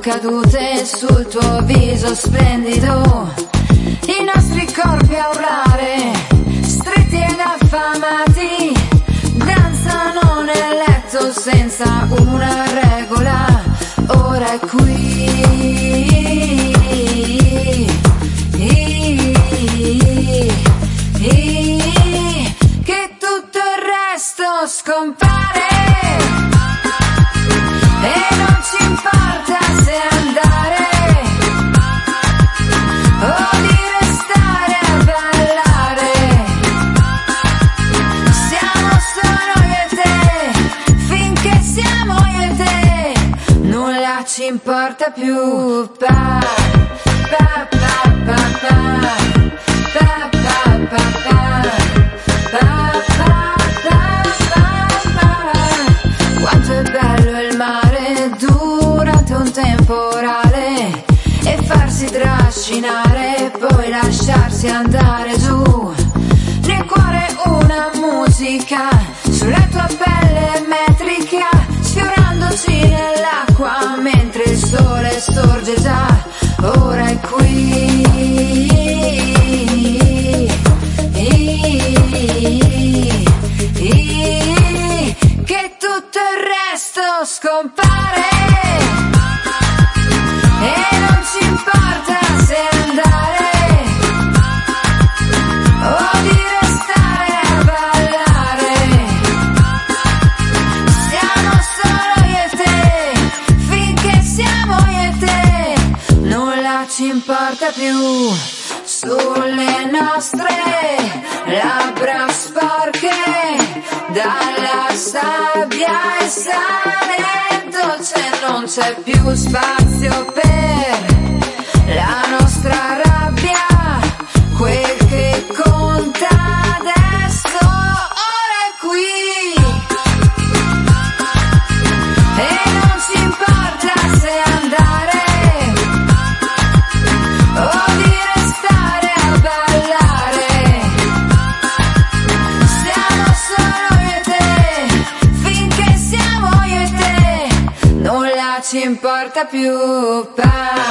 cadute sul tuo viso splendido, i nostri corpi a urlare, stretti ed affamati, danzano nel letto senza una regola. Ora è qui che tutto il resto scompare e non ci importa se andare o di restare a ballare. Siamo solo io e te, finché siamo io e te, nulla ci importa più. Pa, pa, pa, pa, pa. Pa, pa, pa, pa. Pa, pa, pa, pa, pa. Quanto è bello il mare durante un temporale e farsi trascinare, poi lasciarsi andare giù. Nel cuore una musica sulla tua pelle metrica, sfiorandoci nell'acqua mentre il sole sorge già. Ora è qui che tutto il resto scompare e non ci importa se andare o di restare a ballare. Siamo solo io e te, finché siamo io e te, nulla ci importa più. Sulle nostre labbra sporche dalla sabbia e sale dolce, non c'è più spazio per la nostra rabbia, quel che conta adesso ora è qui e non ci importa se andare o di restare a ballare. Siamo solo io e te, finché siamo io e te, nulla ci importa più. Pa,